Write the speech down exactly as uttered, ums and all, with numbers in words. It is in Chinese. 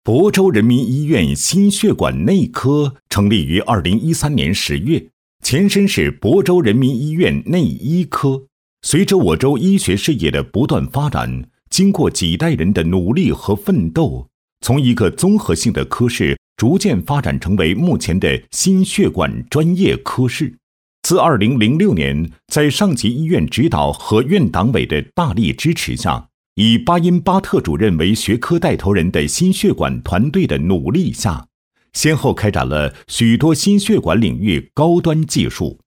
亳州人民医院心血管内科成立于二零一三年十月，前身是亳州人民医院内医科。随着我州医学事业的不断发展，经过几代人的努力和奋斗，从一个综合性的科室逐渐发展成为目前的心血管专业科室。自二零零六年，在上级医院指导和院党委的大力支持下，以巴音巴特主任为学科带头人的心血管团队的努力下，先后开展了许多心血管领域高端技术，